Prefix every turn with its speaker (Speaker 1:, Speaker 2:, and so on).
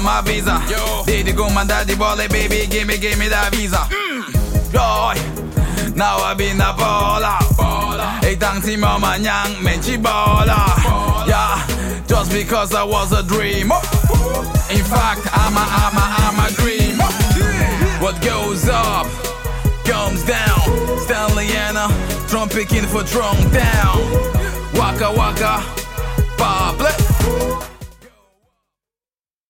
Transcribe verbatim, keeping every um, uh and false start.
Speaker 1: my visa. Yo. Daddy go my daddy baller, baby, give me, give me that visa. Mm. Yo, now I be na baller. Hey, thank you, mama, young man, she baller. Yeah, just because I was a dreamer. In fact, I'm a, I'm a, I'm a dreamer. What goes up, comes down. Stanleyana, drum picking for drum down. Waka waka, Pablo.